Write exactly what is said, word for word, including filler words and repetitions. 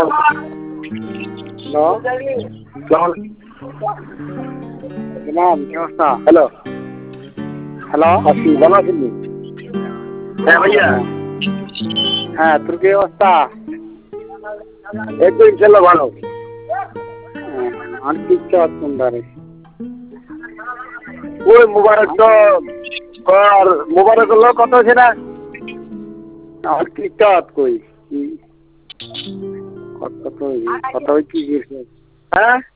কি অবস্থা? Hello hello আছি, ভালো আছেন? হ্যাঁ ভাইয়া। হ্যাঁ, তোর কি অবস্থা? এই তো ইনশাল্লাহ ভালো। আর কি ইচ্ছা কোন ধারে ওই মোবারক তো আর মোবারক হলো কত হয়েছে না? আর কি চাঁদ কই কত কত কত কি হয়েছে? হ্যাঁ